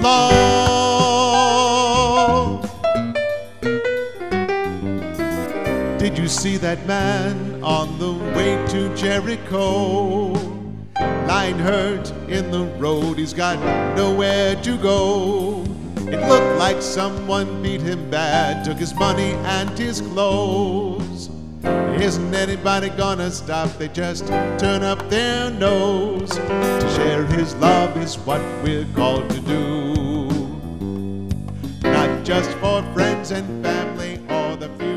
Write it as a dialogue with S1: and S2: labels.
S1: love. Did you see that man on the way to Jericho? Lying hurt in the road, he's got nowhere to go. It looked like someone beat him bad, took his money and his clothes. Isn't anybody gonna stop? They just turn up their nose. To share his love is what we're called to do, not just for friends and family or the few